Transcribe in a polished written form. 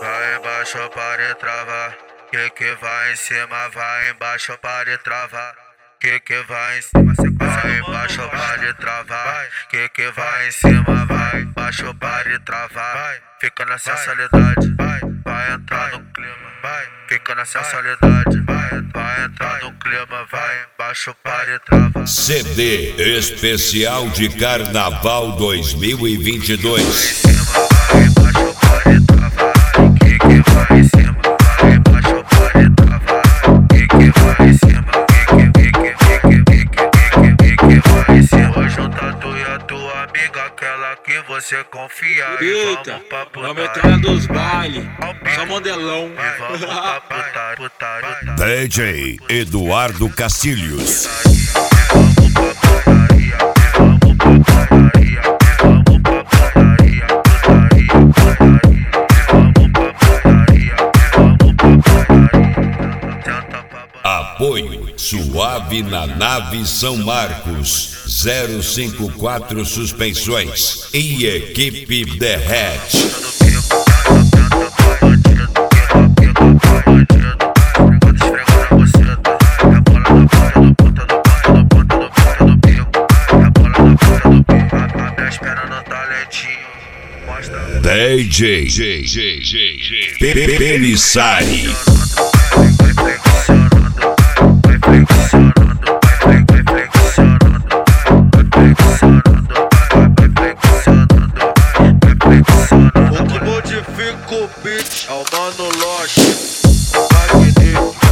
Vai embaixo para travar. Que vai em cima, vai embaixo para travar. Que vai em cima, vai embaixo para travar. Que vai em cima, vai embaixo para travar. Fica na sensualidade, vai entrar no clima. Fica na sensualidade, vai entrar no clima, vai embaixo para travar. CD especial de Carnaval 2022. Vai embaixo para travar. Que vai em cima, vai embaixo para travar. Que vai em cima, que vai em cima. Vou juntar tu e a tua amiga, aquela que você confia. Eita, vamos entrar nos bailes, só modelão. Vamos pra putaria. DJ Eduardo Castilhos. Vamos pra putaria, vamos pra putaria, vamos pra putaria, putaria, putaria. Vamos pra putaria, vamos pra putaria. Tenta pra Apoio Suave na Nave São Marcos 054 Suspensões e Equipe Derrete. DJ Pelissari. O que modifica o beat é o Mano Loche, o Magnífico.